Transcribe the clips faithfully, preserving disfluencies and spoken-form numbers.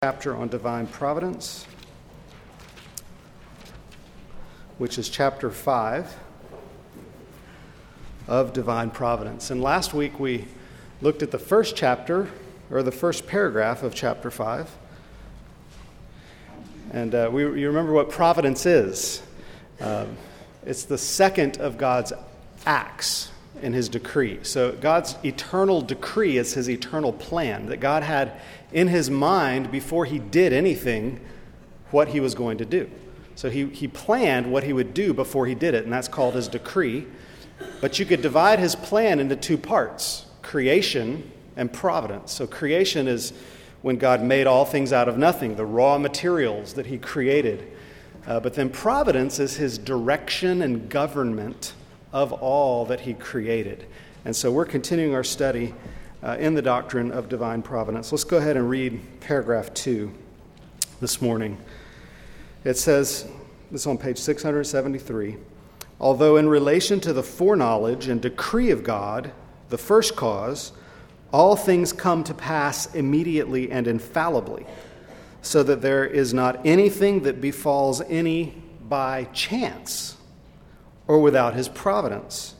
Chapter on divine providence, which is chapter five of divine providence. And last week we looked at the first chapter, or the first paragraph of chapter five. And uh, we, you remember what providence is. Uh, it's the second of God's acts in his decree. So God's eternal decree is his eternal plan that God had in his mind before he did anything what he was going to do. So he, he planned what he would do before he did it, and that's called his decree. But you could divide his plan into two parts, creation and providence. So creation is when God made all things out of nothing, the raw materials that he created. Uh, but then providence is his direction and government of all that he created. And so we're continuing our study uh, in the doctrine of divine providence. Let's go ahead and read paragraph two this morning. It says, this is on page six hundred seventy-three, although in relation to the foreknowledge and decree of God, the first cause, all things come to pass immediately and infallibly, so that there is not anything that befalls any by chance or without his providence.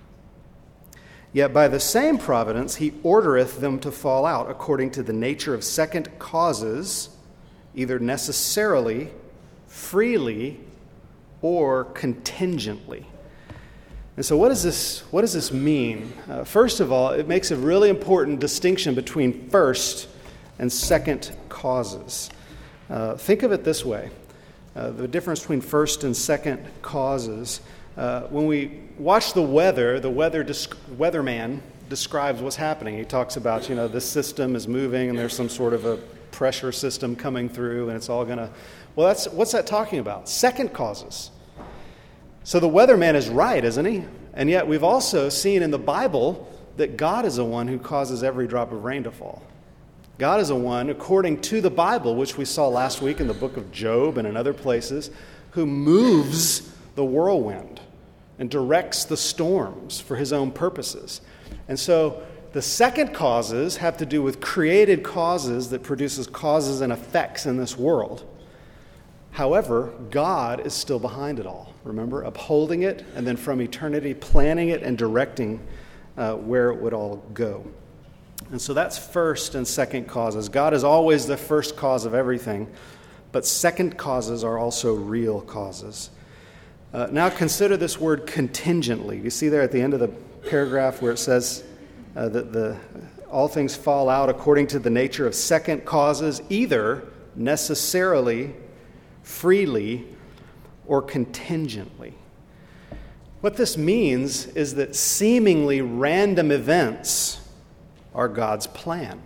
Yet by the same providence he ordereth them to fall out according to the nature of second causes, either necessarily, freely, or contingently. And so what does this, what does this mean? Uh, first of all, it makes a really important distinction between first and second causes. Uh, think of it this way. Uh, the difference between first and second causes. Uh, when we watch the weather, the weather desc- weatherman describes what's happening. He talks about, you know, this system is moving and there's some sort of a pressure system coming through and it's all going to... Well, that's what's that talking about? Second causes. So the weatherman is right, isn't he? And yet we've also seen in the Bible that God is the one who causes every drop of rain to fall. God is the one, according to the Bible, which we saw last week in the book of Job and in other places, who moves the whirlwind and directs the storms for his own purposes. And so the second causes have to do with created causes that produces causes and effects in this world. However, God is still behind it all. Remember, upholding it and then from eternity planning it and directing uh, where it would all go. And so that's first and second causes. God is always the first cause of everything, but second causes are also real causes. Uh, now consider this word contingently. You see there at the end of the paragraph where it says uh, that the all things fall out according to the nature of second causes, either necessarily, freely, or contingently. What this means is that seemingly random events are God's plan.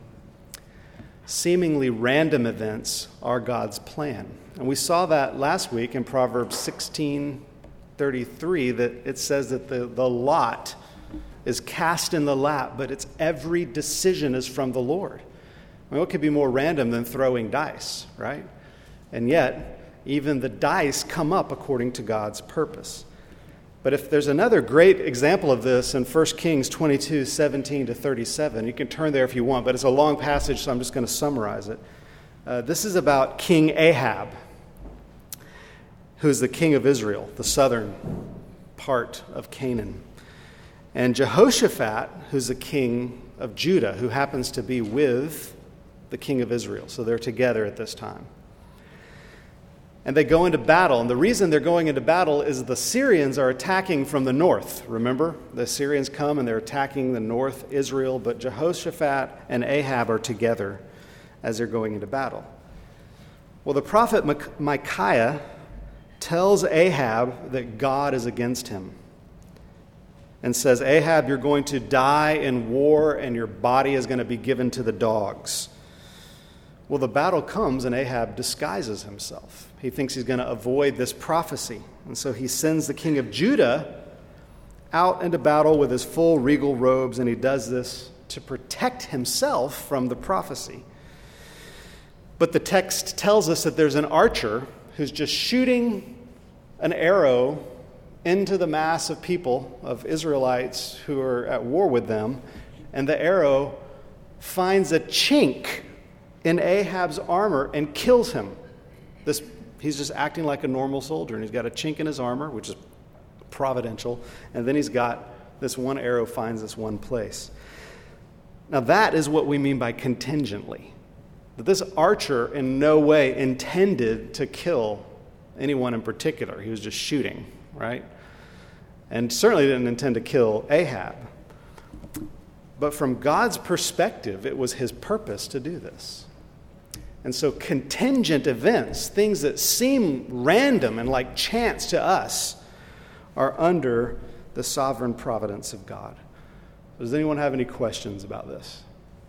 Seemingly random events are God's plan. And we saw that last week in Proverbs sixteen thirty-three, that it says that the, the lot is cast in the lap, but its every decision is from the Lord. I mean, what could be more random than throwing dice, right? And yet, even the dice come up according to God's purpose. But if there's another great example of this in First Kings twenty-two, seventeen to thirty-seven, you can turn there if you want, but it's a long passage, so I'm just going to summarize it. Uh, this is about King Ahab, who is the king of Israel, the southern part of Canaan. And Jehoshaphat, who's the king of Judah, who happens to be with the king of Israel. So they're together at this time. And they go into battle. And the reason they're going into battle is the Syrians are attacking from the north. Remember? The Syrians come and they're attacking the north, Israel, but Jehoshaphat and Ahab are together as they're going into battle. Well, the prophet Micaiah tells Ahab that God is against him and says, Ahab, you're going to die in war and your body is going to be given to the dogs. Well, the battle comes and Ahab disguises himself. He thinks he's going to avoid this prophecy. And so he sends the king of Judah out into battle with his full regal robes, and he does this to protect himself from the prophecy. But the text tells us that there's an archer who's just shooting an arrow into the mass of people, of Israelites who are at war with them, and the arrow finds a chink in Ahab's armor and kills him. This, he's just acting like a normal soldier, and he's got a chink in his armor, which is providential, and then he's got this one arrow finds this one place. Now that is what we mean by contingently. That this archer in no way intended to kill anyone in particular. He was just shooting, right? And certainly didn't intend to kill Ahab. But from God's perspective, it was his purpose to do this. And so contingent events, things that seem random and like chance to us, are under the sovereign providence of God. Does anyone have any questions about this?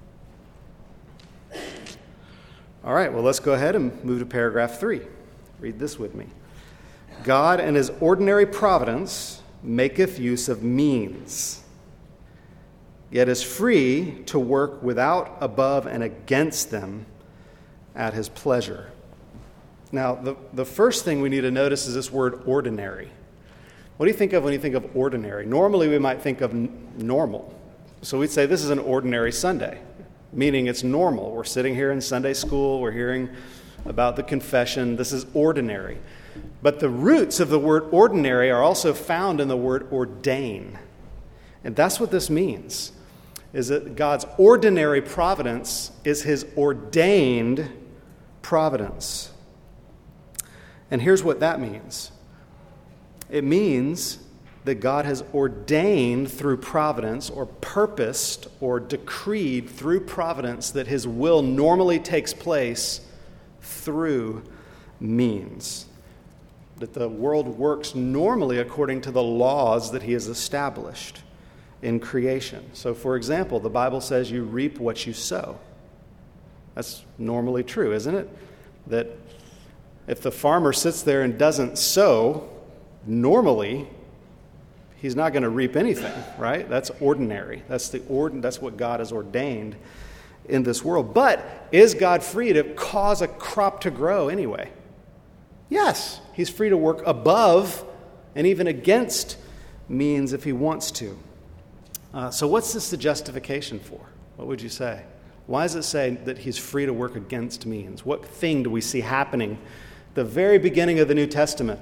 All right, well, let's go ahead and move to paragraph three. Read this with me. God in his ordinary providence maketh use of means, yet is free to work without, above, and against them at his pleasure. Now, the, the first thing we need to notice is this word ordinary. What do you think of when you think of ordinary? Normally, we might think of n- normal. So we'd say this is an ordinary Sunday, meaning it's normal. We're sitting here in Sunday school. We're hearing about the confession. This is ordinary. But the roots of the word ordinary are also found in the word ordain. And that's what this means, is that God's ordinary providence is his ordained providence. And here's what that means. It means that God has ordained through providence, or purposed or decreed through providence, that his will normally takes place through means. That the world works normally according to the laws that he has established in creation. So, for example, the Bible says you reap what you sow. That's normally true, isn't it? That if the farmer sits there and doesn't sow, normally, he's not going to reap anything, right? That's ordinary. That's the ord- That's what God has ordained in this world. But is God free to cause a crop to grow anyway? Yes, he's free to work above and even against means if he wants to. Uh, so what's this the justification for? What would you say? Why does it say that he's free to work against means? What thing do we see happening at the very beginning of the New Testament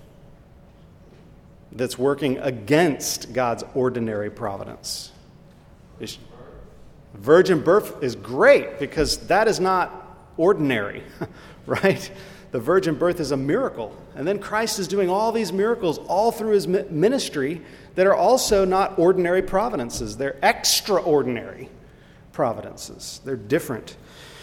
that's working against God's ordinary providence? Virgin birth is great because that is not ordinary, right? The virgin birth is a miracle. And then Christ is doing all these miracles all through his ministry that are also not ordinary providences. They're extraordinary providences. They're different.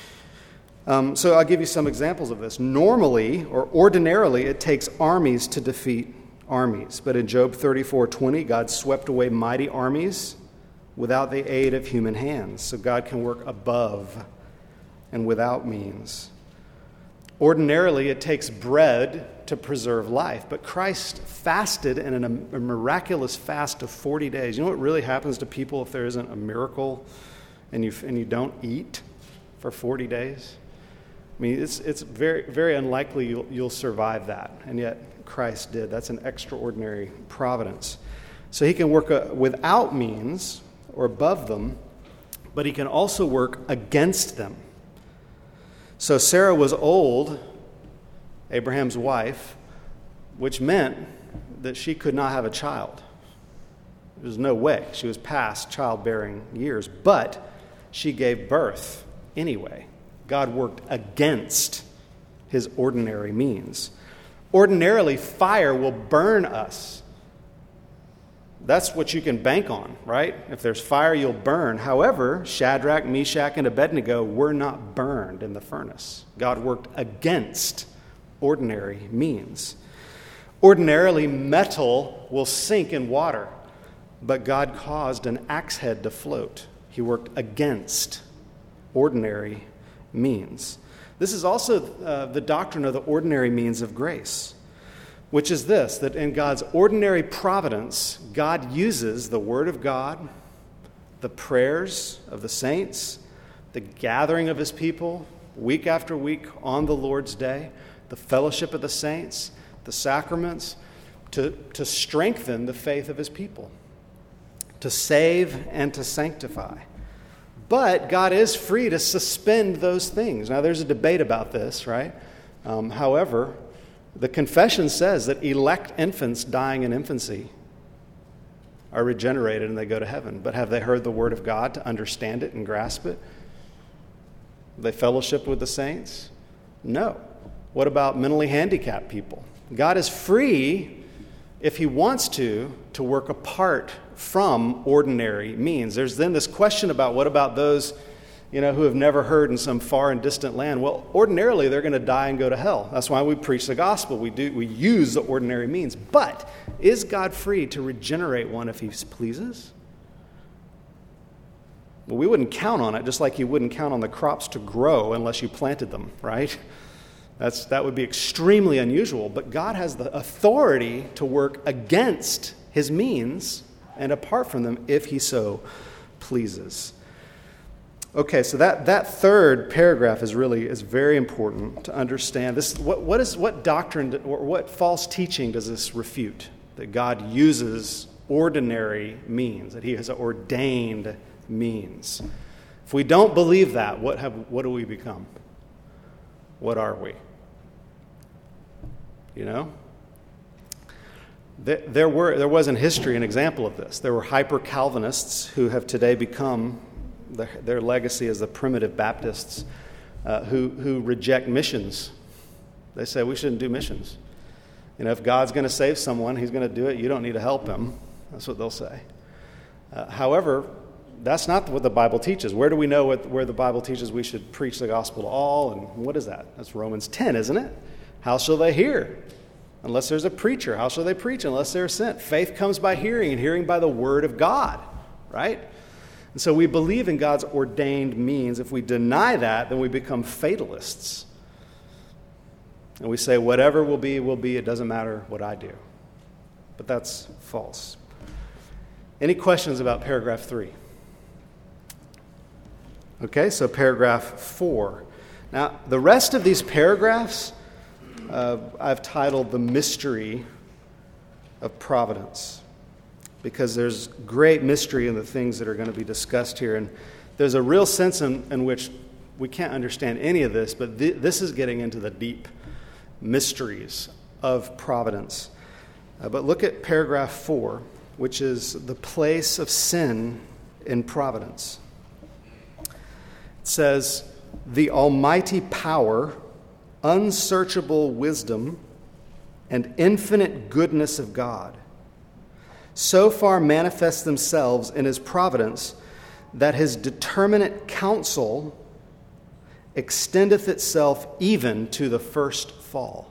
Um, so I'll give you some examples of this. Normally, or ordinarily, it takes armies to defeat armies. But in Job thirty-four twenty, God swept away mighty armies without the aid of human hands. So God can work above and without means. Ordinarily, it takes bread to preserve life, but Christ fasted in a miraculous fast of forty days. You know what really happens to people if there isn't a miracle and you and you don't eat for forty days? I mean, it's it's very very unlikely you'll, you'll survive that, and yet Christ did. That's an extraordinary providence. So he can work uh, without means or above them, but he can also work against them. So Sarah was old, Abraham's wife, which meant that she could not have a child. There was no way. She was past childbearing years, but she gave birth anyway. God worked against his ordinary means. Ordinarily, fire will burn us. That's what you can bank on, right? If there's fire, you'll burn. However, Shadrach, Meshach, and Abednego were not burned in the furnace. God worked against ordinary means. Ordinarily, metal will sink in water, but God caused an axe head to float. He worked against ordinary means. This is also uh, the doctrine of the ordinary means of grace, which is this, that in God's ordinary providence, God uses the Word of God, the prayers of the saints, the gathering of his people week after week on the Lord's day, the fellowship of the saints, the sacraments, to, to strengthen the faith of his people, to save and to sanctify. But God is free to suspend those things. Now, there's a debate about this, right? Um, however, the confession says that elect infants dying in infancy are regenerated and they go to heaven. But have they heard the word of God to understand it and grasp it? Have they fellowship with the saints? No. What about mentally handicapped people? God is free, if he wants to, to work apart from ordinary means. There's then this question about what about those, you know, who have never heard in some far and distant land. Well, ordinarily they're going to die and go to hell. That's why we preach the gospel. We do we use the ordinary means. But is God free to regenerate one if he pleases? Well, we wouldn't count on it, just like you wouldn't count on the crops to grow unless you planted them, right? That's, that would be extremely unusual, but God has the authority to work against his means and apart from them if he so pleases. Okay, so that, that third paragraph is really is very important to understand. This what what is what doctrine or what false teaching does this refute? That God uses ordinary means, that he has ordained means. If we don't believe that, what have what do we become? What are we? You know? There, there were there was in history an example of this. There were hyper-Calvinists who have today become, their, their legacy as the primitive Baptists, uh, who, who reject missions. They say we shouldn't do missions. You know, if God's going to save someone, he's going to do it. You don't need to help him. That's what they'll say. Uh, however, that's not what the Bible teaches. Where do we know what, where the Bible teaches we should preach the gospel to all? And what is that? That's Romans ten, isn't it? How shall they hear? Unless there's a preacher. How shall they preach unless they're sent? Faith comes by hearing, and hearing by the word of God, right? And so we believe in God's ordained means. If we deny that, then we become fatalists. And we say, whatever will be, will be. It doesn't matter what I do. But that's false. Any questions about paragraph three? Okay, so paragraph four. Now, the rest of these paragraphs, uh, I've titled The Mystery of Providence, because there's great mystery in the things that are going to be discussed here. And there's a real sense in, in which we can't understand any of this, but th- this is getting into the deep mysteries of providence. Uh, but look at paragraph four, which is the place of sin in providence. It says, the almighty power, unsearchable wisdom, and infinite goodness of God so far manifest themselves in his providence that his determinate counsel extendeth itself even to the first fall.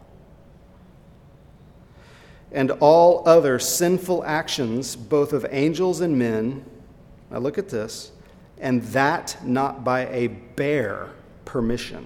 And all other sinful actions, both of angels and men, now look at this, and that not by a bare permission.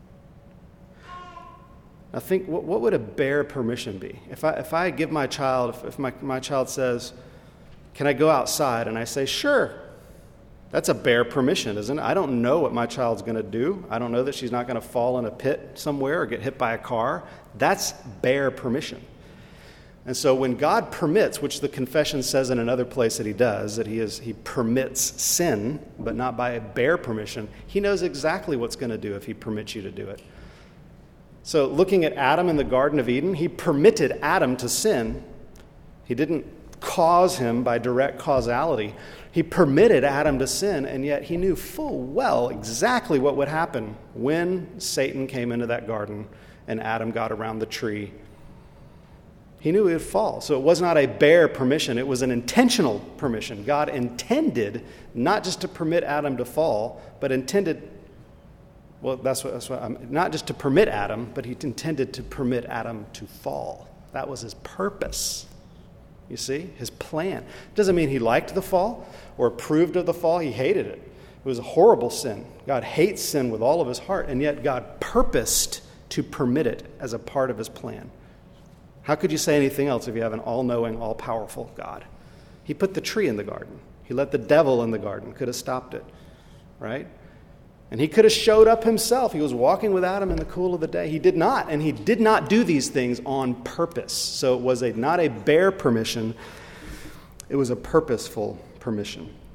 Now think, what, what would a bare permission be? If I if I give my child, if, if my, my child says, can I go outside? And I say, sure. That's a bare permission, isn't it? I don't know what my child's going to do. I don't know that she's not going to fall in a pit somewhere or get hit by a car. That's bare permission. And so when God permits, which the confession says in another place that he does, that he is he permits sin, but not by a bare permission, he knows exactly what's going to do if he permits you to do it. So looking at Adam in the Garden of Eden, he permitted Adam to sin. He didn't cause him by direct causality. He permitted Adam to sin, and yet he knew full well exactly what would happen when Satan came into that garden and Adam got around the tree. He knew he would fall. So it was not a bare permission. It was an intentional permission. God intended not just to permit Adam to fall, but intended, well, that's what, that's what I'm, not just to permit Adam, but he intended to permit Adam to fall. That was his purpose. You see, his plan. Doesn't mean he liked the fall or approved of the fall. He hated it. It was a horrible sin. God hates sin with all of his heart, and yet God purposed to permit it as a part of his plan. How could you say anything else if you have an all-knowing, all-powerful God? He put the tree in the garden. He let the devil in the garden. Could have stopped it, right? And he could have showed up himself. He was walking with Adam in the cool of the day. He did not, and he did not do these things on purpose. So it was a not a bare permission. It was a purposeful permission.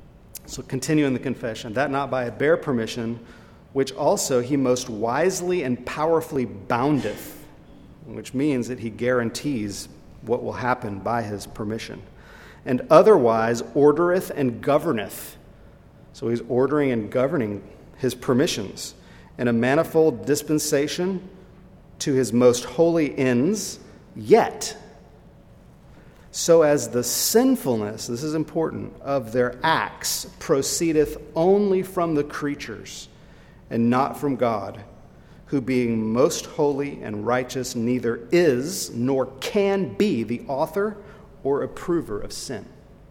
So continue in the confession, that not by a bare permission, which also he most wisely and powerfully boundeth, which means that he guarantees what will happen by his permission, and otherwise ordereth and governeth. So he's ordering and governing his permissions in a manifold dispensation to his most holy ends, yet so as the sinfulness, this is important, of their acts proceedeth only from the creatures and not from God, who being most holy and righteous neither is nor can be the author or approver of sin.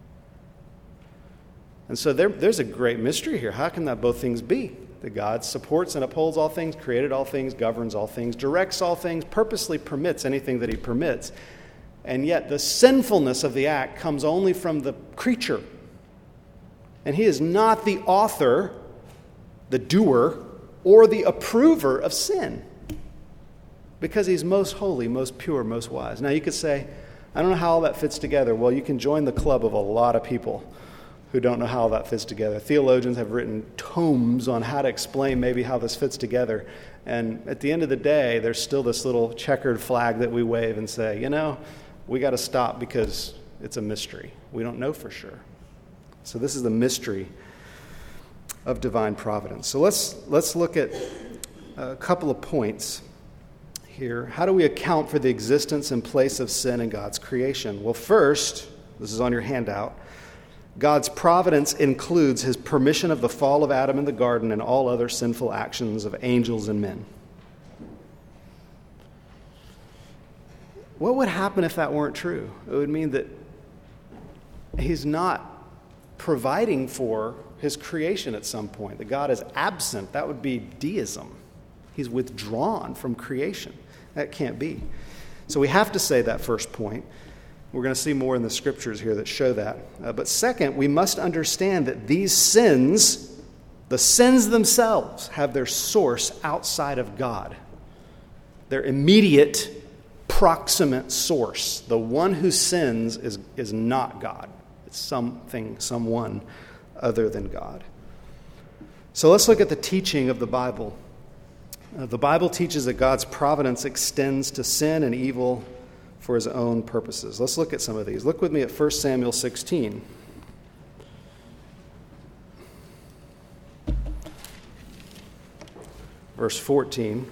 And so there, there's a great mystery here. How can that both things be? That God supports and upholds all things, created all things, governs all things, directs all things, purposely permits anything that he permits. And yet the sinfulness of the act comes only from the creature. And he is not the author, the doer, or the approver of sin, because he's most holy, most pure, most wise. Now you could say, I don't know how all that fits together. Well, you can join the club of a lot of people who don't know how all that fits together. Theologians have written tomes on how to explain maybe how this fits together. And at the end of the day, there's still this little checkered flag that we wave and say, you know, we got to stop because it's a mystery. We don't know for sure. So this is the mystery of divine providence. So let's let's look at a couple of points here. How do we account for the existence and place of sin in God's creation? Well, first, this is on your handout, God's providence includes his permission of the fall of Adam in the garden and all other sinful actions of angels and men. What would happen if that weren't true? It would mean that he's not providing for his creation at some point, that God is absent. That would be deism. He's withdrawn from creation. That can't be. So we have to say that first point. We're going to see more in the scriptures here that show that. Uh, but second, we must understand that these sins, the sins themselves, have their source outside of God. Their immediate, proximate source. The one who sins is, is not God. It's something, someone other than God. So let's look at the teaching of the Bible. Uh, the Bible teaches that God's providence extends to sin and evil for his own purposes. Let's look at some of these. Look with me at First Samuel sixteen. Verse fourteen.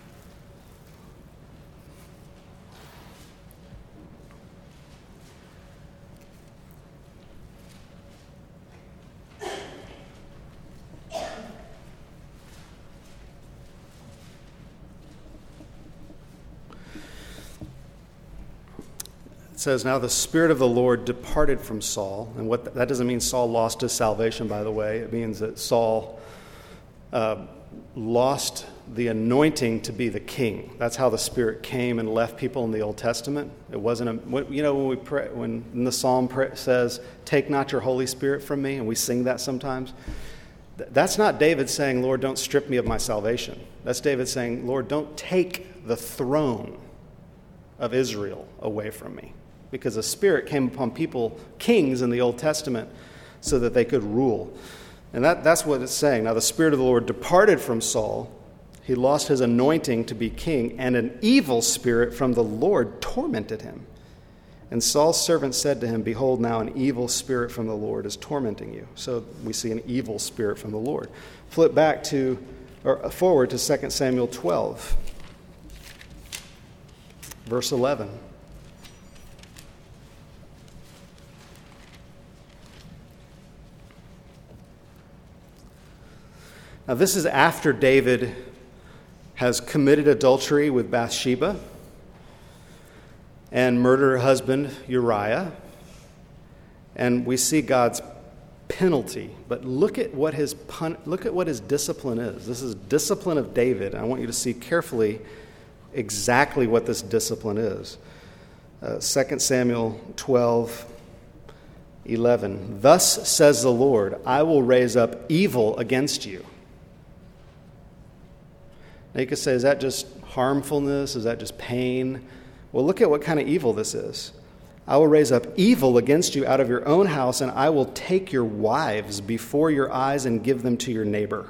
It says, now the Spirit of the Lord departed from Saul. And what that doesn't mean Saul lost his salvation, by the way. It means that Saul uh, lost the anointing to be the king. That's how the Spirit came and left people in the Old Testament. It wasn't a, you know, when we pray, when the Psalm says, take not your Holy Spirit from me, and we sing that sometimes. That's not David saying, Lord, don't strip me of my salvation. That's David saying, Lord, don't take the throne of Israel away from me. Because the Spirit came upon people, kings in the Old Testament, so that they could rule. And that, that's what it's saying. Now the Spirit of the Lord departed from Saul. He lost his anointing to be king, and an evil spirit from the Lord tormented him. And Saul's servant said to him, behold, now an evil spirit from the Lord is tormenting you. So we see an evil spirit from the Lord. Flip back to, or forward to Second Samuel twelve, verse eleven. Now this is after David has committed adultery with Bathsheba and murdered her husband Uriah. And we see God's penalty. But look at what his pun- look at what his discipline is. This is discipline of David. I want you to see carefully exactly what this discipline is. Uh, Second Samuel twelve, eleven. Thus says the Lord, I will raise up evil against you. Now you could say, is that just harmfulness? Is that just pain? Well, look at what kind of evil this is. I will raise up evil against you out of your own house, and I will take your wives before your eyes and give them to your neighbor.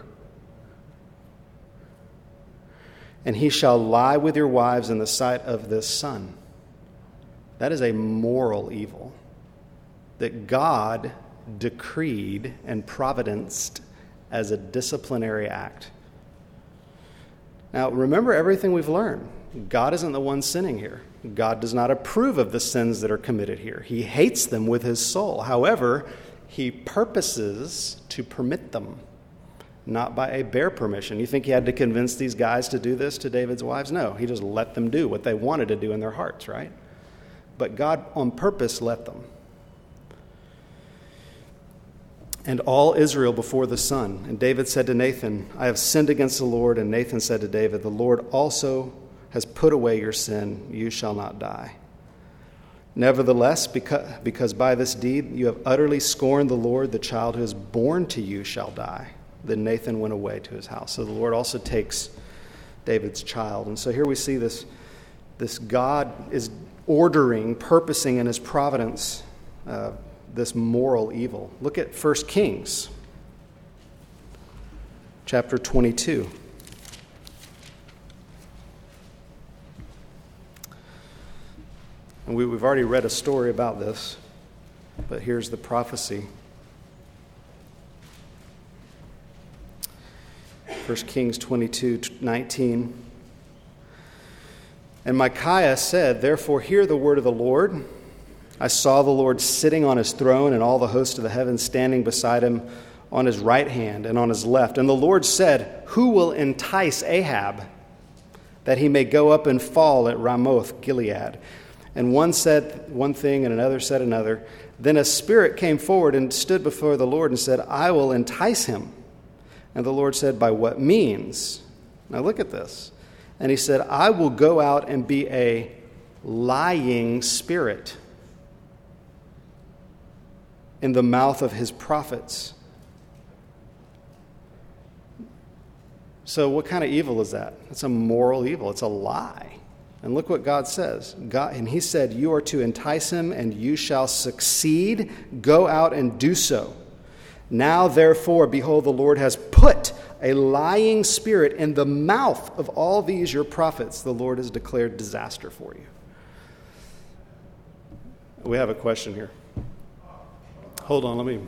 And he shall lie with your wives in the sight of this sun. That is a moral evil that God decreed and providenced as a disciplinary act. Now, remember everything we've learned. God isn't the one sinning here. God does not approve of the sins that are committed here. He hates them with his soul. However, he purposes to permit them, not by a bare permission. You think he had to convince these guys to do this to David's wives? No, he just let them do what they wanted to do in their hearts, right? But God on purpose let them. And all Israel before the sun. And David said to Nathan, I have sinned against the Lord. And Nathan said to David, the Lord also has put away your sin. You shall not die. Nevertheless, because, because by this deed you have utterly scorned the Lord, the child who is born to you shall die. Then Nathan went away to his house. So the Lord also takes David's child. And so here we see this, this God is ordering, purposing in his providence, uh, this moral evil. Look at First Kings, chapter twenty-two. And we, we've already read a story about this, but here's the prophecy. First Kings twenty-two nineteen. And Micaiah said, therefore hear the word of the Lord. I saw the Lord sitting on his throne, and all the host of the heavens standing beside him on his right hand and on his left. And the Lord said, who will entice Ahab, that he may go up and fall at Ramoth Gilead? And one said one thing, and another said another. Then a spirit came forward and stood before the Lord and said, I will entice him. And the Lord said, by what means? Now look at this. And he said, I will go out and be a lying spirit in the mouth of his prophets. So what kind of evil is that? It's a moral evil. It's a lie. And look what God says. God, and he said, you are to entice him, and you shall succeed. Go out and do so. Now, therefore, behold, the Lord has put a lying spirit in the mouth of all these your prophets. The Lord has declared disaster for you. We have a question here. Hold on, let me...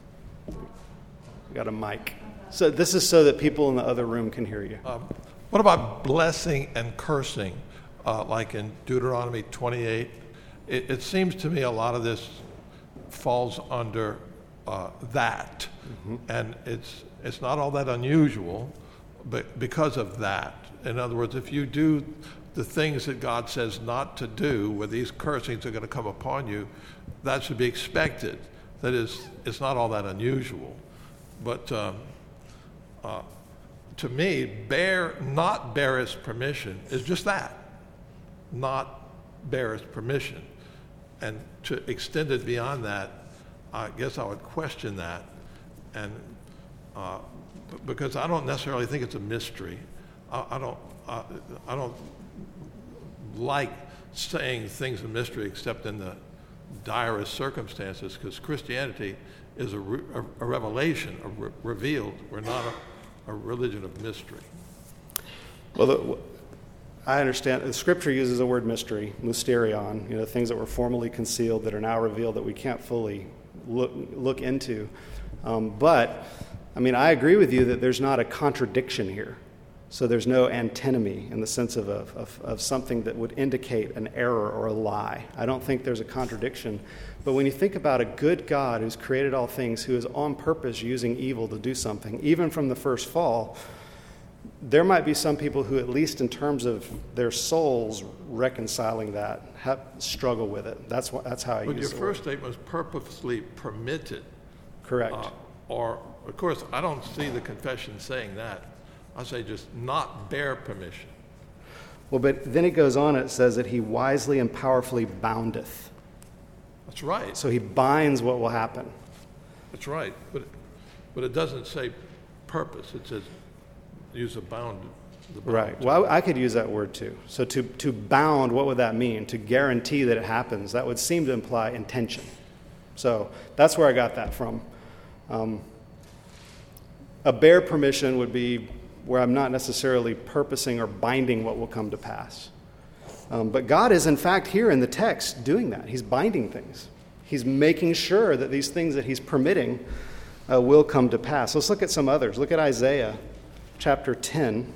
We got a mic. So this is so that people in the other room can hear you. Um, what about blessing and cursing, uh, like in Deuteronomy twenty-eight? It, it seems to me a lot of this falls under uh, that, mm-hmm. and it's it's not all that unusual, but because of that. In other words, if you do the things that God says not to do, where these cursings are going to come upon you, that should be expected. That is, it's not all that unusual. But um, uh, to me, bear, not bear his permission is just that, not bear his permission. And to extend it beyond that, I guess I would question that, and uh, because I don't necessarily think it's a mystery. I, I don't. I, I don't like saying things a mystery except in the direst circumstances, because Christianity is a, re, a, a revelation, a re, revealed. We're not a, a religion of mystery. Well, the, I understand. The Scripture uses the word mystery, mysterion, you know, things that were formerly concealed that are now revealed that we can't fully look look into. Um, but, I mean, I agree with you that there's not a contradiction here. So there's no antinomy in the sense of, a, of of something that would indicate an error or a lie. I don't think there's a contradiction. But when you think about a good God who's created all things, who is on purpose using evil to do something, even from the first fall, there might be some people who, at least in terms of their souls reconciling that, have, struggle with it. That's what, that's how I but use it. But your first statement was purposely permitted. Correct. Uh, or, of course, I don't see the confession saying that. I say just not bear permission. Well, but then it goes on, it says that he wisely and powerfully boundeth. That's right. So he binds what will happen. That's right. But, but it doesn't say purpose. It says use a bound Right. Well, I, I could use that word too. So to, to bound, what would that mean? To guarantee that it happens. That would seem to imply intention. So that's where I got that from. Um, a bare permission would be where I'm not necessarily purposing or binding what will come to pass. Um, but God is, in fact, here in the text doing that. He's binding things. He's making sure that these things that he's permitting uh, will come to pass. Let's look at some others. Look at Isaiah chapter ten.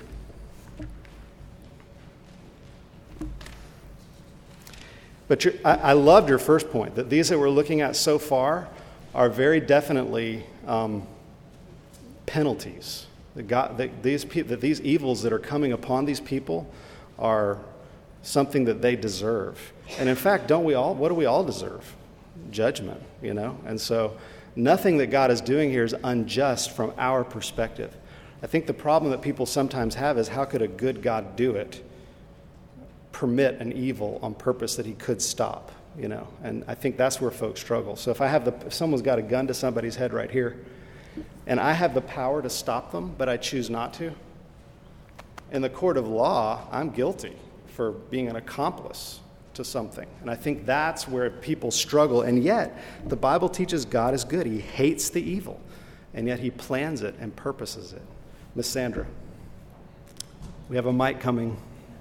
But you're, I, I loved your first point, that these that we're looking at so far are very definitely um, penalties. That, God, that, these pe- that these evils that are coming upon these people are something that they deserve. And in fact, don't we all, what do we all deserve? Judgment, you know? And so nothing that God is doing here is unjust from our perspective. I think the problem that people sometimes have is, how could a good God do it? Permit an evil on purpose that he could stop, you know? And I think that's where folks struggle. So if I have the, if someone's got a gun to somebody's head right here, and I have the power to stop them, but I choose not to, in the court of law, I'm guilty for being an accomplice to something. And I think that's where people struggle. And yet, the Bible teaches God is good. He hates the evil, and yet he plans it and purposes it. Miss Sandra, we have a mic coming.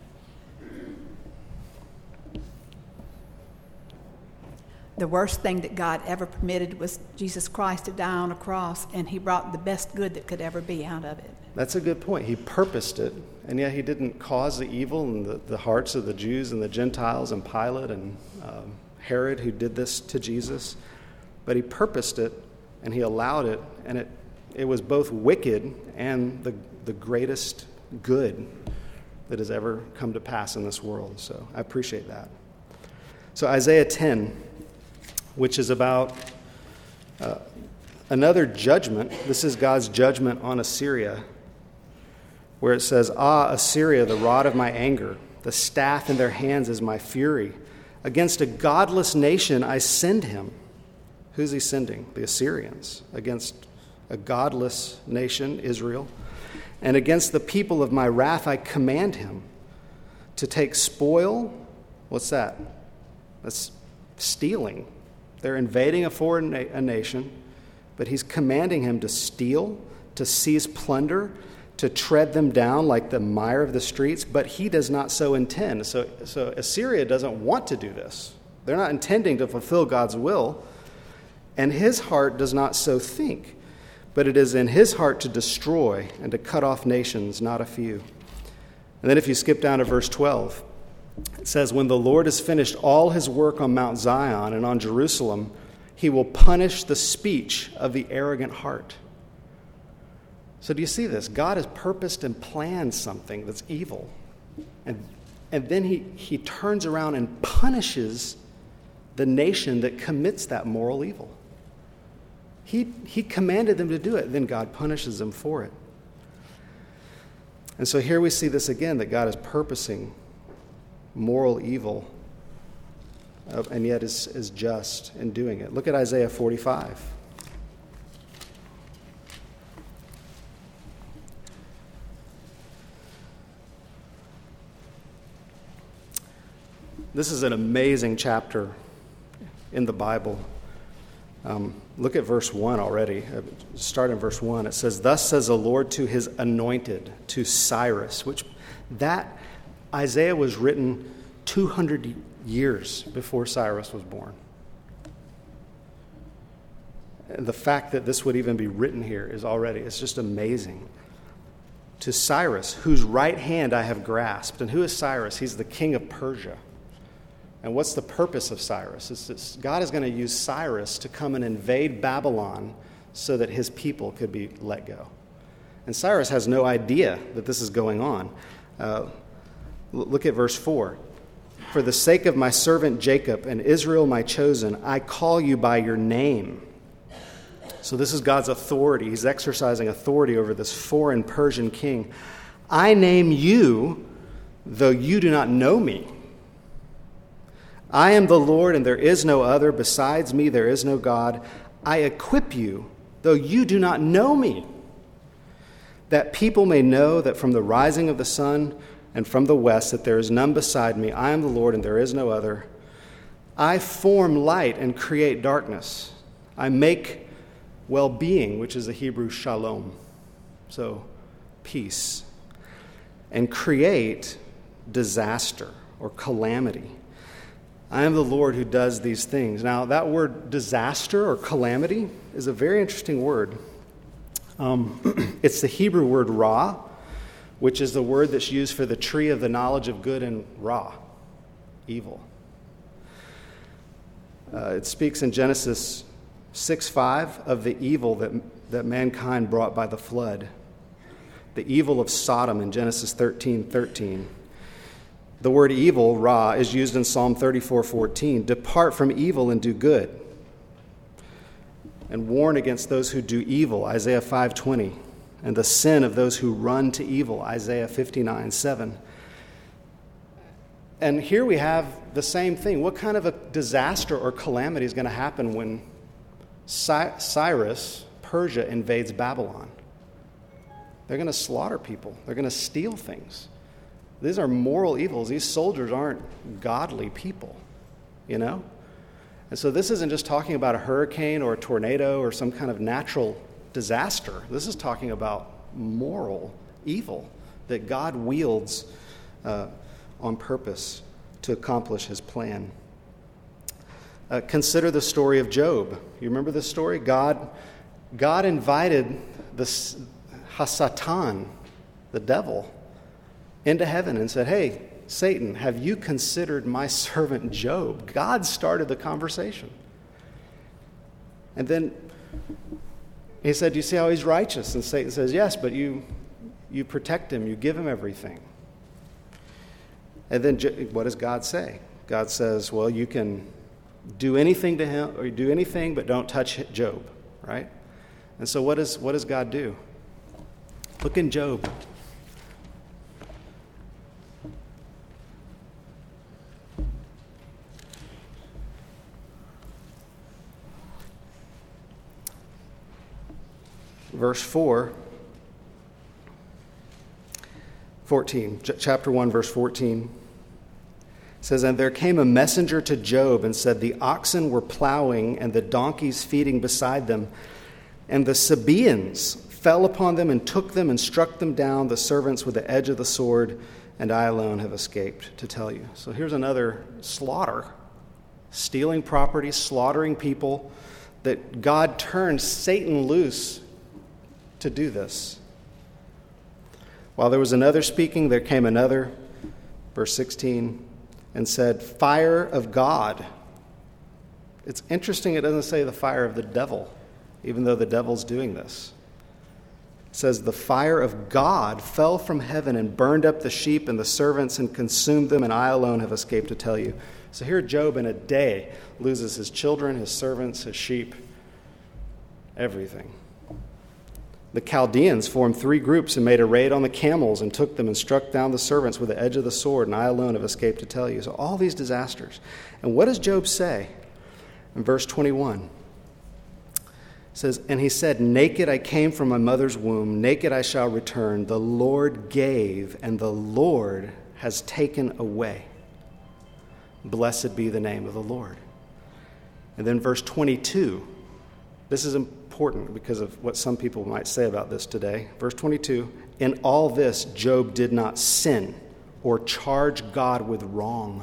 The worst thing that God ever permitted was Jesus Christ to die on a cross, and he brought the best good that could ever be out of it. That's a good point. He purposed it, and yet he didn't cause the evil in the, the hearts of the Jews and the Gentiles and Pilate and um, Herod, who did this to Jesus. But he purposed it, and he allowed it, and it, it was both wicked and the, the greatest good that has ever come to pass in this world. So I appreciate that. So Isaiah ten, which is about uh, another judgment. This is God's judgment on Assyria, where it says, "Ah, Assyria, the rod of my anger, the staff in their hands is my fury. Against a godless nation I send him." Who's he sending? The Assyrians. Against a godless nation, Israel. "And against the people of my wrath I command him to take spoil." What's that? That's stealing. They're invading a foreign na- a nation, but he's commanding him to steal, to seize plunder, to tread them down like the mire of the streets, but he does not so intend. So, so Assyria doesn't want to do this. They're not intending to fulfill God's will, and his heart does not so think, but it is in his heart to destroy and to cut off nations, not a few. And then if you skip down to verse twelve, it says, "When the Lord has finished all his work on Mount Zion and on Jerusalem, he will punish the speech of the arrogant heart." So do you see this? God has purposed and planned something that's evil. And, and then he, he turns around and punishes the nation that commits that moral evil. He, he commanded them to do it, then God punishes them for it. And so here we see this again, that God is purposing moral evil, uh, and yet is, is just in doing it. Look at Isaiah forty-five. This is an amazing chapter in the Bible. Um, look at verse one already. Uh, start in verse one. It says, "Thus says the Lord to his anointed, to Cyrus," which that Isaiah was written two hundred years before Cyrus was born. And the fact that this would even be written here is already, it's just amazing. "To Cyrus, whose right hand I have grasped." And who is Cyrus? He's the king of Persia. And what's the purpose of Cyrus? It's, it's, God is going to use Cyrus to come and invade Babylon so that his people could be let go. And Cyrus has no idea that this is going on. Uh, look at verse four. "For the sake of my servant Jacob and Israel my chosen, I call you by your name." So this is God's authority. He's exercising authority over this foreign Persian king. "I name you, though you do not know me. I am the Lord, and there is no other. Besides me, there is no God. I equip you, though you do not know me. that people may know that from the rising of the sun and from the west that there is none beside me. I am the Lord, and there is no other. I form light and create darkness. I make well-being, which is the Hebrew shalom, so peace, and create disaster or calamity. I am the Lord who does these things. Now, that word disaster or calamity is a very interesting word. Um, it's the Hebrew word ra, which is the word that's used for the tree of the knowledge of good and ra, evil. Uh, it speaks in Genesis six five of the evil that, that mankind brought by the flood. The evil of Sodom in Genesis thirteen thirteen. The word evil, ra, is used in Psalm thirty-four fourteen. Depart from evil and do good, and warn against those who do evil, Isaiah five twenty, and the sin of those who run to evil, Isaiah fifty-nine seven. And here we have the same thing. What kind of a disaster or calamity is going to happen when Cyrus, Persia, invades Babylon? They're going to slaughter people. They're going to steal things. These are moral evils. These soldiers aren't godly people, you know? And so this isn't just talking about a hurricane or a tornado or some kind of natural disaster. This is talking about moral evil that God wields uh, on purpose to accomplish his plan. Uh, consider the story of Job. You remember this story? God, God invited the Hasatan, the devil, into heaven and said, hey, Satan, have you considered my servant Job? God started the conversation. And then he said, do you see how he's righteous? And Satan says, yes, but you, you protect him, you give him everything. And then what does God say? God says, well, you can do anything to him, or do anything, but don't touch Job, right? And so what does, what does God do? Look in Job. Verse four, fourteen, chapter one, verse fourteen. It says, and there came a messenger to Job and said, the oxen were plowing and the donkeys feeding beside them, and the Sabaeans fell upon them and took them and struck them down, the servants with the edge of the sword, and I alone have escaped to tell you. So here's another slaughter, stealing property, slaughtering people, that God turned Satan loose to do this. While there was another speaking, there came another, verse sixteen, and said, fire of God. It's interesting it doesn't say the fire of the devil, even though the devil's doing this. It says, the fire of God fell from heaven and burned up the sheep and the servants and consumed them, and I alone have escaped to tell you. So here Job in a day loses his children, his servants, his sheep, everything. The Chaldeans formed three groups and made a raid on the camels and took them and struck down the servants with the edge of the sword, and I alone have escaped to tell you. So all these disasters. And what does Job say? In verse twenty-one, it says, and he said, naked I came from my mother's womb, naked I shall return. The Lord gave, and the Lord has taken away. Blessed be the name of the Lord. And then verse twenty-two, this is important because of what some people might say about this today. Verse twenty-two, in all this Job did not sin or charge God with wrong.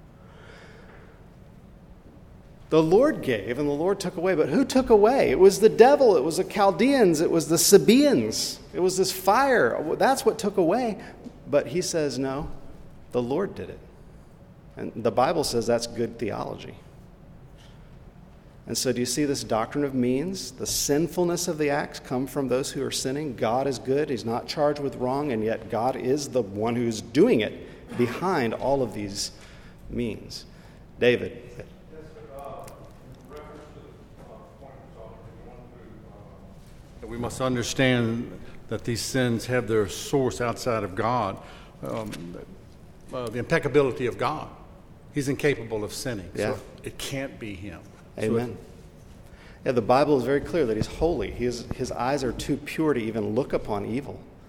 The Lord gave and the Lord took away, but who took away? It was the devil, it was the Chaldeans, it was the Sabaeans, it was this fire. That's what took away. But he says, no, the Lord did it. And the Bible says that's good theology. And so do you see this doctrine of means? The sinfulness of the acts come from those who are sinning. God is good. He's not charged with wrong, and yet God is the one who's doing it behind all of these means. David. Yes, sir. Uh, in reference to the uh, point we saw in one through, uh, we must understand that these sins have their source outside of God. Um, uh, the impeccability of God. He's incapable of sinning. Yeah. So it can't be him. Amen. So yeah, the Bible is very clear that he's holy. He is, his eyes are too pure to even look upon evil.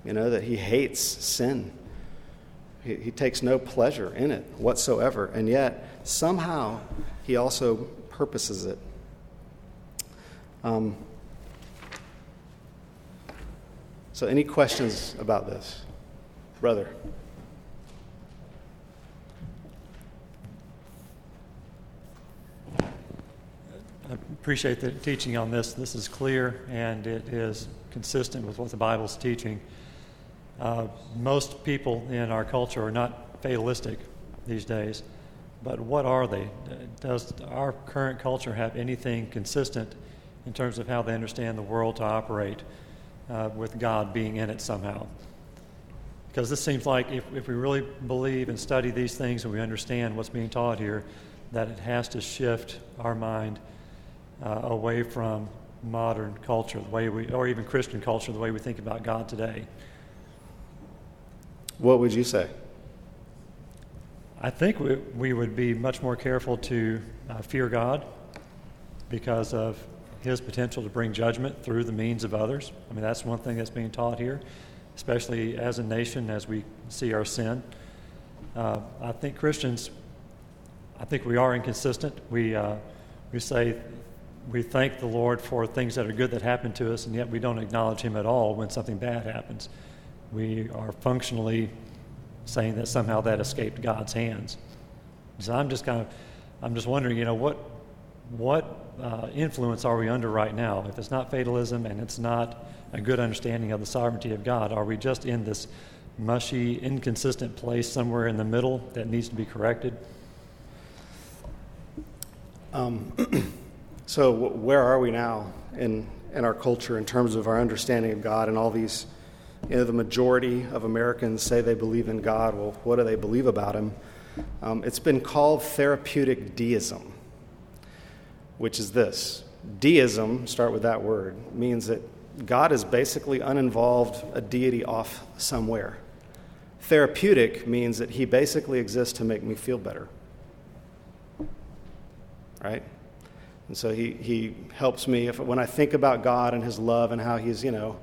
you know, that he hates sin. He, he takes no pleasure in it whatsoever, and yet somehow he also purposes it. Um, so any questions about this? Brother? I appreciate the teaching on this. This is clear, and it is consistent with what the Bible's teaching. Uh, most people in our culture are not fatalistic these days, but what are they? Does our current culture have anything consistent in terms of how they understand the world to operate uh, with God being in it somehow? Because this seems like if, if we really believe and study these things and we understand what's being taught here, that it has to shift our mind Uh, away from modern culture, the way we, or even Christian culture, the way we think about God today. What would you say? I think we, we would be much more careful to uh, fear God because of his potential to bring judgment through the means of others. I mean, that's one thing that's being taught here, especially as a nation, as we see our sin. Uh, I think Christians, I think we are inconsistent. We uh, we say we thank the Lord for things that are good that happen to us, and yet we don't acknowledge him at all when something bad happens. We are functionally saying that somehow that escaped God's hands. So I'm just kind of, I'm just wondering, you know, what what uh, influence are we under right now? If it's not fatalism and it's not a good understanding of the sovereignty of God, are we just in this mushy, inconsistent place somewhere in the middle that needs to be corrected? Um. So where are we now in, in our culture in terms of our understanding of God and all these, you know, the majority of Americans say they believe in God. Well, what do they believe about him? Um, it's been called therapeutic deism, which is this. Deism, start with that word, means that God is basically uninvolved, a deity off somewhere. Therapeutic means that he basically exists to make me feel better. Right? And so he, he helps me if when I think about God and his love and how he's, you know,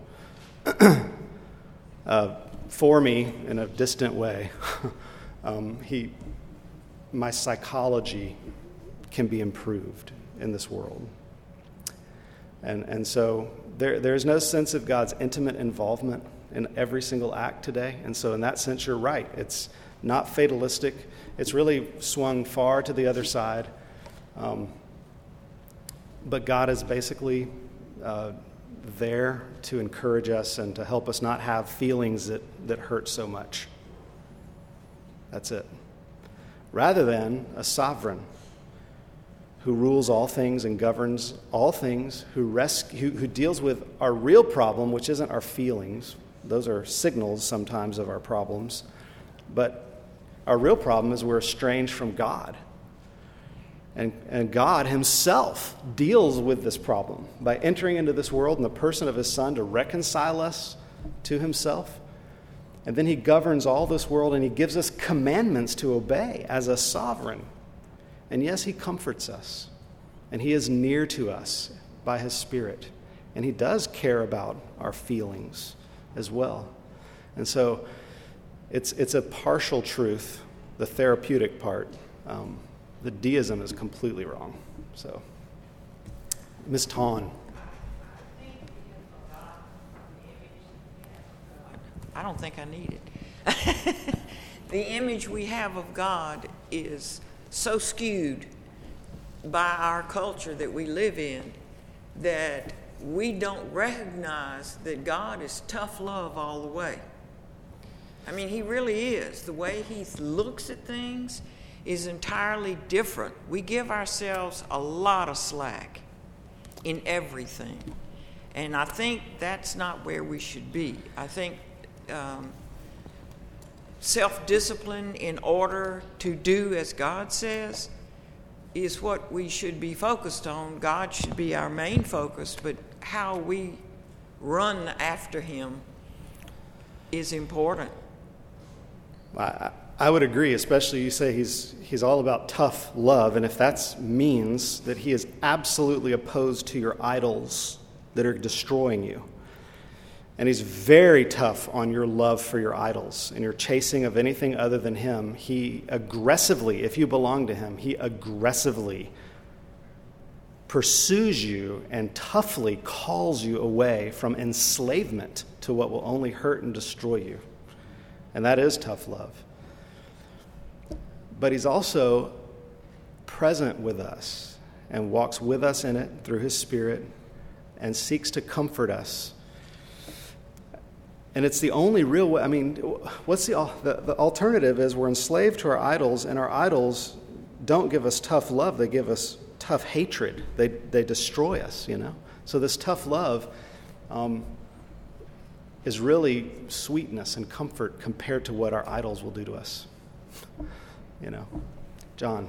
uh, for me in a distant way, um, he, my psychology can be improved in this world. And and so there there's no sense of God's intimate involvement in every single act today. And so in that sense, you're right. It's not fatalistic. It's really swung far to the other side. Um, But God is basically uh, there to encourage us and to help us not have feelings that, that hurt so much. That's it. Rather than a sovereign who rules all things and governs all things, who, rescue, who, who deals with our real problem, which isn't our feelings. Those are signals sometimes of our problems. But our real problem is we're estranged from God. And, and God himself deals with this problem by entering into this world in the person of his Son to reconcile us to himself. And then he governs all this world and he gives us commandments to obey as a sovereign. And yes, he comforts us. And he is near to us by his Spirit. And he does care about our feelings as well. And so it's, it's a partial truth, the therapeutic part. Um, The deism is completely wrong. So, Miz Tawn. I don't think I need it. The image we have of God is so skewed by our culture that we live in that we don't recognize that God is tough love all the way. I mean, he really is. The way he looks at things is entirely different. We give ourselves a lot of slack in everything. And I think that's not where we should be. I think um, self-discipline in order to do as God says is what we should be focused on. God should be our main focus, but how we run after him is important. I, I would agree, especially you say he's he's all about tough love, and if that means that he is absolutely opposed to your idols that are destroying you, And he's very tough on your love for your idols and your chasing of anything other than him. He aggressively, if you belong to him, he aggressively pursues you and toughly calls you away from enslavement to what will only hurt and destroy you. And that is tough love. But he's also present with us and walks with us in it through his Spirit and seeks to comfort us. And it's the only real way. I mean, what's the, the the alternative is we're enslaved to our idols, and our idols don't give us tough love. They give us tough hatred. They they destroy us, you know. So this tough love um, is really sweetness and comfort compared to what our idols will do to us. You know, John.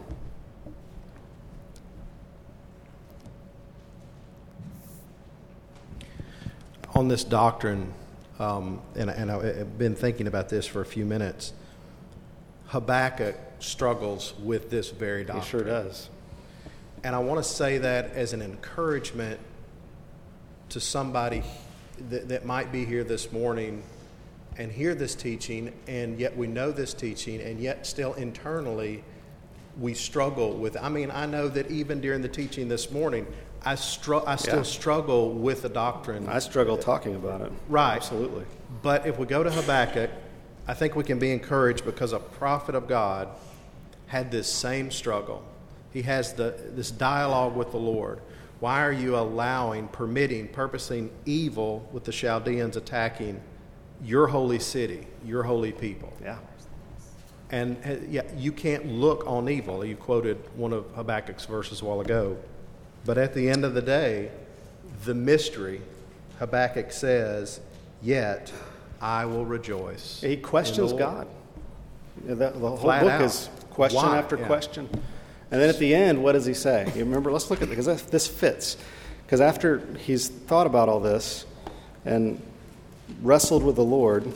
On this doctrine, um, and, and I've been thinking about this for a few minutes, Habakkuk struggles with this very doctrine. He sure does. And I want to say that as an encouragement to somebody that, that might be here this morning and hear this teaching, and yet we know this teaching, and yet still internally we struggle with it. I mean, I know that even during the teaching this morning, I, str- I still Yeah. struggle with the doctrine. I struggle talking about it. Right. Absolutely. But if we go to Habakkuk, I think we can be encouraged because a prophet of God had this same struggle. He has the this dialogue with the Lord. Why are you allowing, permitting, purposing evil with the Chaldeans attacking your holy city, your holy people? Yeah. And uh, yeah, you can't look on evil. You quoted one of Habakkuk's verses a while ago. But at the end of the day, the mystery, Habakkuk says, yet I will rejoice. He questions in the Lord. God. You know, the, the whole Flat book out. is question Why? after Yeah. question. And then at the end, what does he say? You remember, let's look at it, because this fits. Because after he's thought about all this and wrestled with the Lord,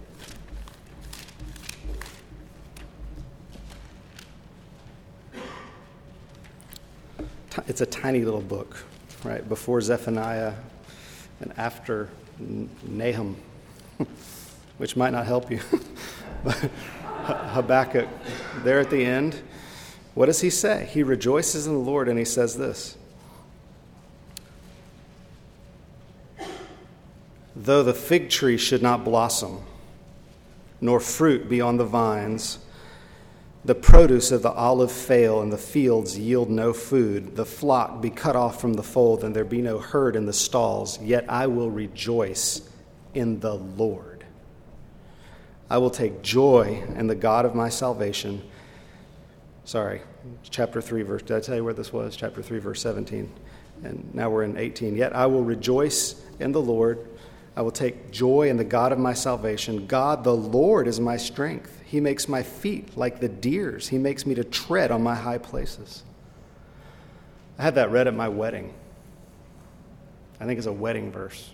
it's a tiny little book, right? Before Zephaniah and after Nahum, which might not help you. But Habakkuk, there at the end, what does he say? He rejoices in the Lord, and he says this: though the fig tree should not blossom, nor fruit be on the vines, the produce of the olive fail, and the fields yield no food, the flock be cut off from the fold, and there be no herd in the stalls, yet I will rejoice in the Lord. I will take joy in the God of my salvation. Sorry, chapter three, verse, did I tell you where this was? Chapter three, verse seventeen. And now we're in eighteen. Yet I will rejoice in the Lord. I will take joy in the God of my salvation. God, the Lord, is my strength. He makes my feet like the deer's. He makes me to tread on my high places. I had that read at my wedding. I think it's a wedding verse.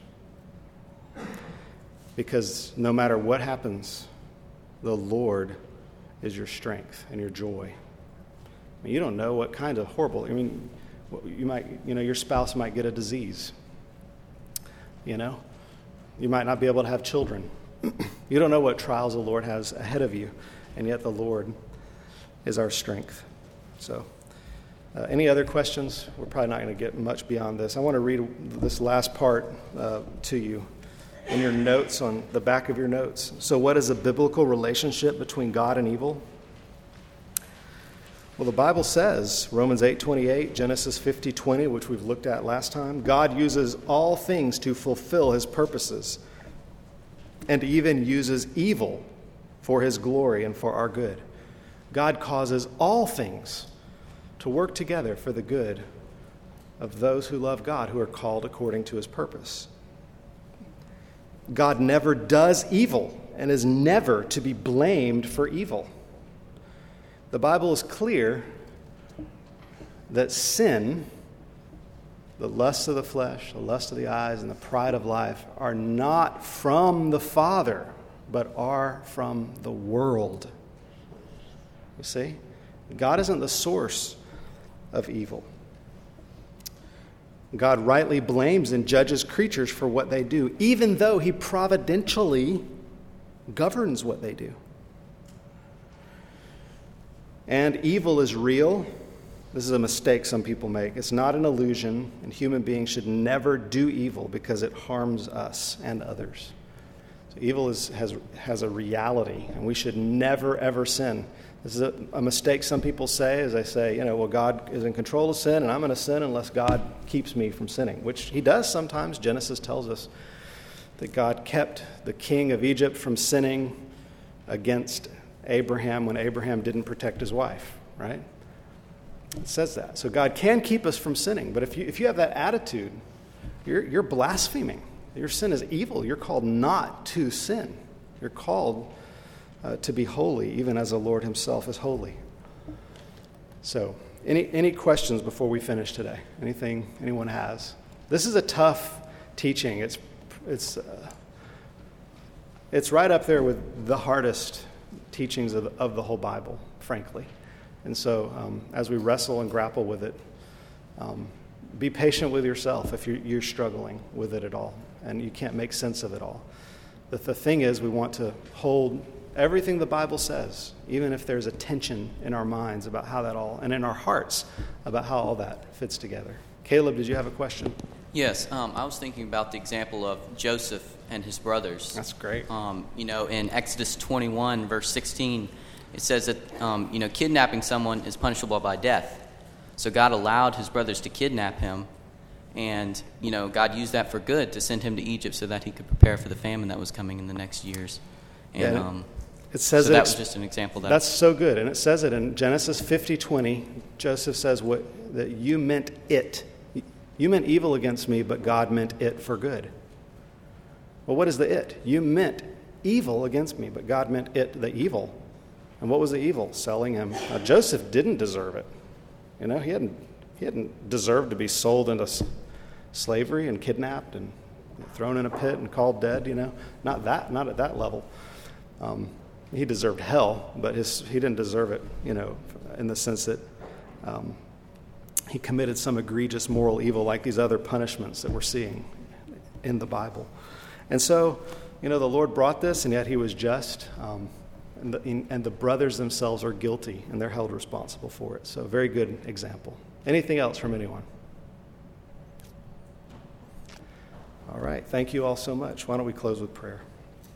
Because no matter what happens, the Lord is your strength and your joy. I mean, you don't know what kind of horrible, I mean, you might, you know, your spouse might get a disease. You know? You might not be able to have children. You don't know what trials the Lord has ahead of you, and yet the Lord is our strength. So, uh, any other questions? We're probably not going to get much beyond this. I want to read this last part uh, to you in your notes, on the back of your notes. So what is a biblical relationship between God and evil? Well, the Bible says, Romans eight twenty-eight, Genesis fifty twenty, which we've looked at last time, God uses all things to fulfill his purposes, and even uses evil for his glory and for our good. God causes all things to work together for the good of those who love God, who are called according to his purpose. God never does evil and is never to be blamed for evil. The Bible is clear that sin, the lust of the flesh, the lust of the eyes, and the pride of life are not from the Father, but are from the world. You see? God isn't the source of evil. God rightly blames and judges creatures for what they do, even though he providentially governs what they do. And evil is real. This is a mistake some people make. It's not an illusion, and human beings should never do evil because it harms us and others. So evil is, has, has a reality, and we should never, ever sin. This is a, a mistake some people say, as they say, you know, well, God is in control of sin, and I'm going to sin unless God keeps me from sinning, which he does sometimes. Genesis tells us that God kept the king of Egypt from sinning against Abraham when Abraham didn't protect his wife, right? It says that. So God can keep us from sinning, but if you if you have that attitude, you're you're blaspheming. Your sin is evil. You're called not to sin. You're called uh, to be holy, even as the Lord himself is holy. So, any any questions before we finish today? Anything anyone has? This is a tough teaching. It's it's uh, it's right up there with the hardest teachings of the, of the whole Bible, frankly. And so um, as we wrestle and grapple with it, um, be patient with yourself if you're, you're struggling with it at all and you can't make sense of it all. But the thing is, we want to hold everything the Bible says, even if there's a tension in our minds about how that all, and in our hearts about how all that fits together. Caleb, did you have a question? Yes, um, I was thinking about the example of Joseph and his brothers. That's great. Um, you know, in Exodus twenty-one, verse sixteen, it says that, um, you know, kidnapping someone is punishable by death. So God allowed his brothers to kidnap him, and, you know, God used that for good to send him to Egypt so that he could prepare for the famine that was coming in the next years. And yeah, um, it says so it that ex- was just an example. That That's so good, and it says it in Genesis fifty twenty. Joseph says what that you meant it. You meant evil against me, but God meant it for good. Well, what is the it? You meant evil against me, but God meant it, the evil. And what was the evil? Selling him. Now, Joseph didn't deserve it. You know, he hadn't he hadn't deserved to be sold into s- slavery and kidnapped and thrown in a pit and called dead. You know, not that, not at that level. Um, he deserved hell, but his he didn't deserve it. You know, in the sense that um, he committed some egregious moral evil, like these other punishments that we're seeing in the Bible. And so, you know, the Lord brought this, and yet he was just. Um, And the, and the brothers themselves are guilty, and they're held responsible for it. So, very good example. Anything else from anyone? All right. Thank you all so much. Why don't we close with prayer?